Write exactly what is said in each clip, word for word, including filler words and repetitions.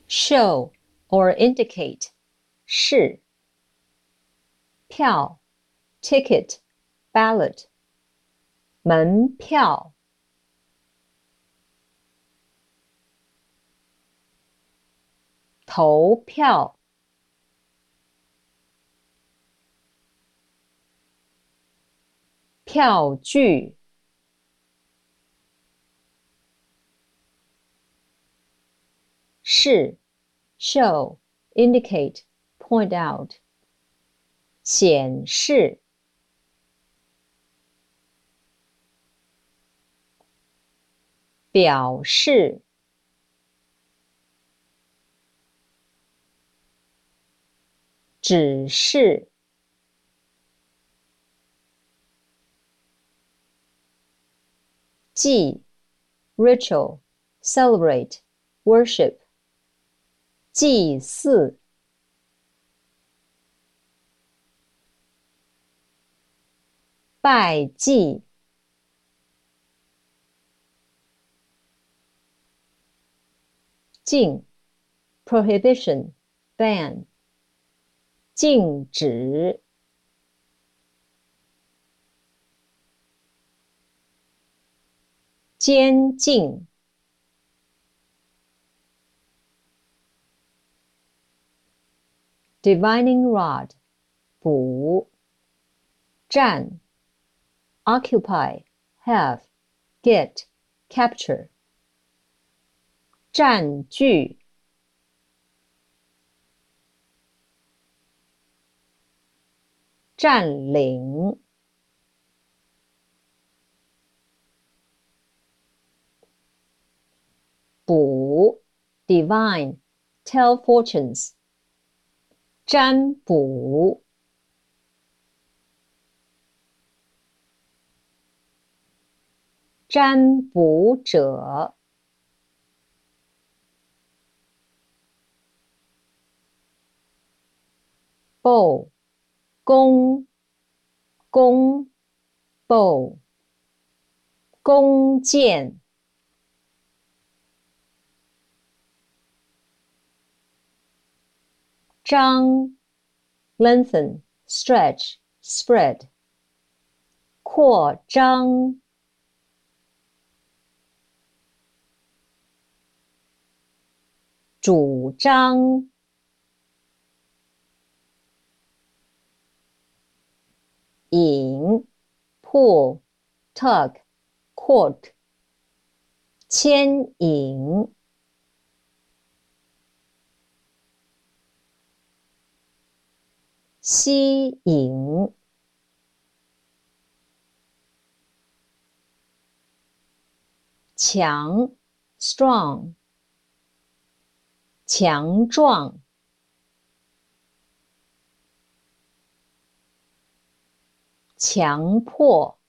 show or indicate 是票 ticket ballot 门票投票票据是 show indicate point out 显示表示指示祭 ritual celebrate worship 祭祀拜祭禁 prohibition ban 禁止监禁divining rod 补占 occupy have get capture 占据占领卜 divine tell fortunes 占卜占卜者bow 弓弓 bow 弓箭张 lengthen stretch spread 扩张主张引 pull tug court 牵引吸引强 strong 强壮强迫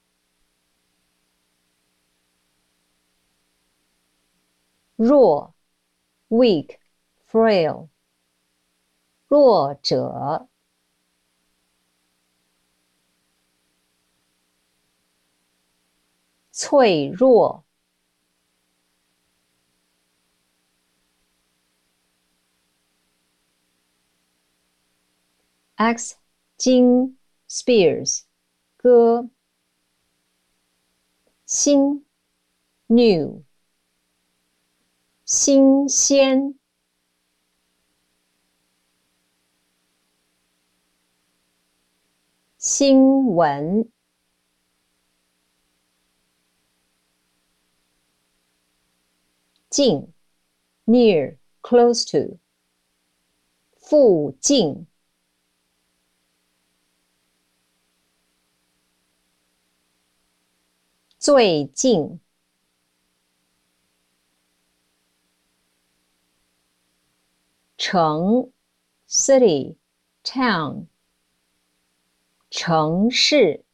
弱 weak frail 弱者脆弱axe 金 spears 戈新 new 新鲜新闻近 near close to 附近最近城 city town 城市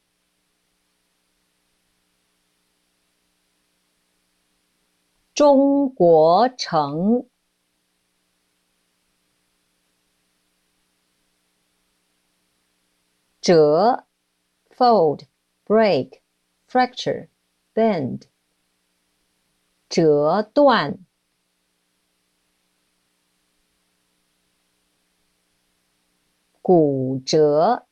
中国城折 fold break fracture bend 折断骨折，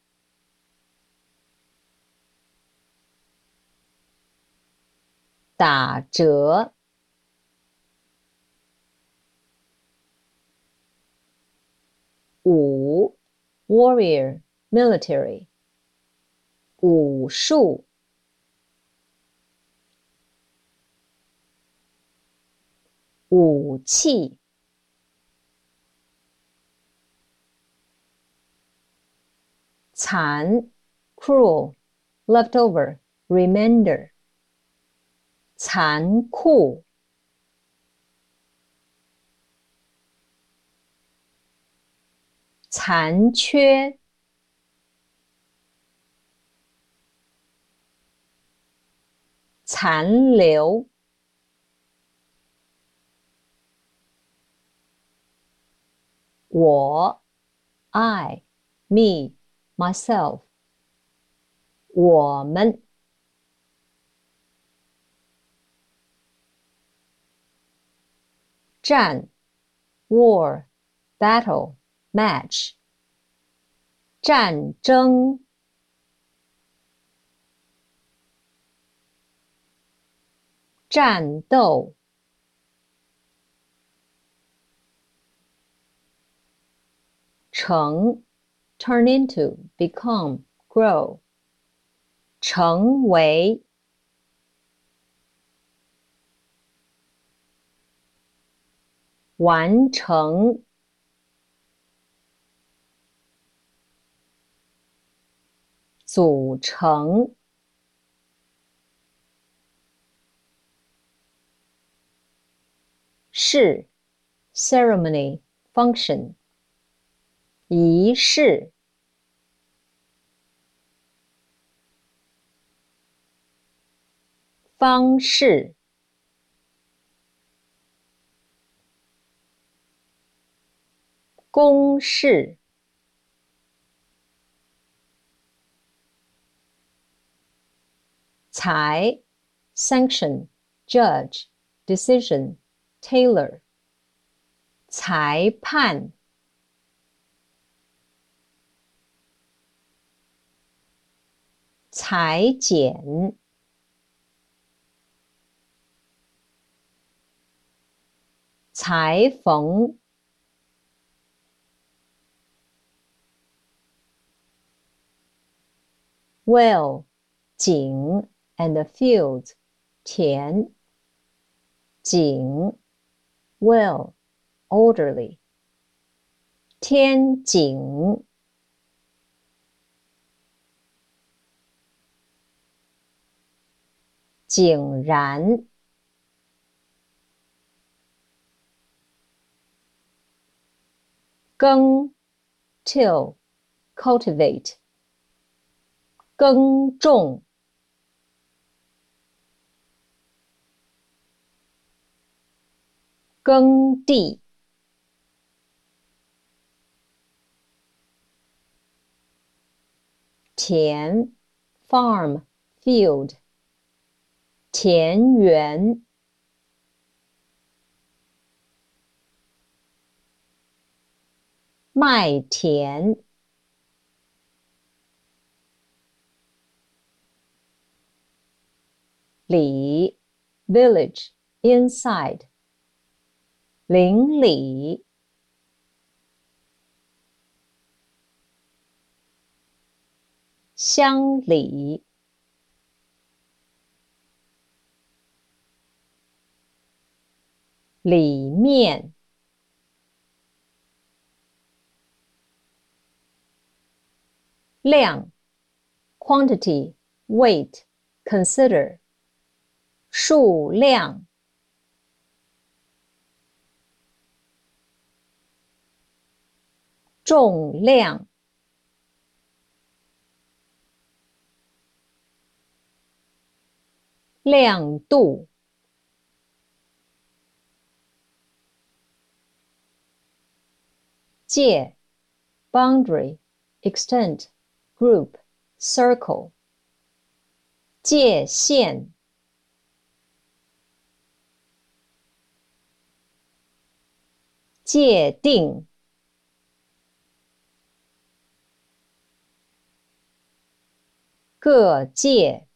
打折，武 warrior military 武术，武器，残 cruel leftover remainder 残酷，残缺，残留，我 I me myself 我们，战 war battle match 战争，战斗，成 turn into become grow 成为，完成，组成，是 ceremony function 仪式，方式，公式，裁 sanction judge decision tailor 裁判，裁剪，裁缝，well 井 and fields 田，井 well orderly 天井，井然，耕 till cultivate 耕种，耕地，田 farm field 田园，麦田，里 village inside 邻里，乡里，里面，量 quantity weight consider 数量，重量，亮度，界 boundary extent group circle 界限，界定， 各界